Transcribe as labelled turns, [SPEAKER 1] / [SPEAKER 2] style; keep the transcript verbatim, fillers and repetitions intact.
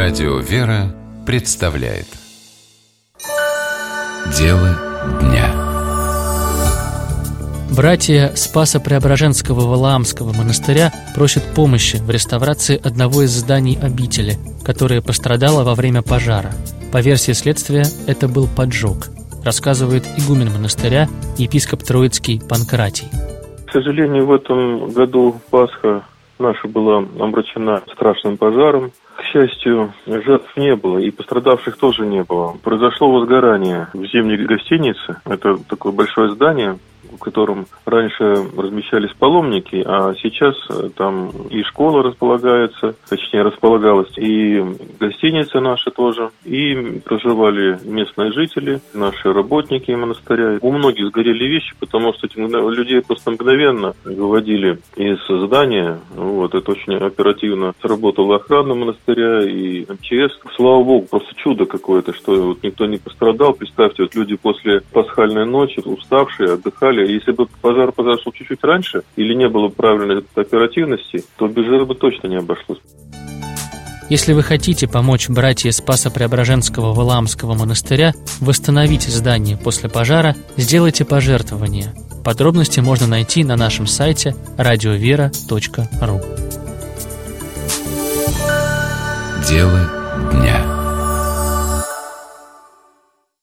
[SPEAKER 1] Радио «Вера» представляет Дело дня.
[SPEAKER 2] Братья Спасо-Преображенского Валаамского монастыря просят помощи в реставрации одного из зданий обители, которое пострадало во время пожара. По версии следствия, это был поджог, рассказывает игумен монастыря, епископ Троицкий Панкратий.
[SPEAKER 3] К сожалению, в этом году Пасха наша была омрачена страшным пожаром. К счастью, жертв не было и пострадавших тоже не было. Произошло возгорание в зимней гостинице. Это такое большое здание, в котором раньше размещались паломники, а сейчас там и школа располагается, точнее располагалась, и гостиница наша тоже, и проживали местные жители, наши работники монастыря. У многих сгорели вещи, потому что этих людей просто мгновенно выводили из здания. Вот, это очень оперативно сработала охрана монастыря и эм че эс. Слава Богу, просто чудо какое-то, что вот никто не пострадал. Представьте, вот люди после пасхальной ночи, уставшие, отдыхали. Если бы пожар произошел чуть-чуть раньше или не было правильной оперативности, то без жертв бы точно не обошлось.
[SPEAKER 2] Если вы хотите помочь братьям Спасо-Преображенского Валаамского монастыря восстановить здание после пожара, сделайте пожертвование. Подробности можно найти на нашем сайте радиовера точка ру.
[SPEAKER 1] Дело дня.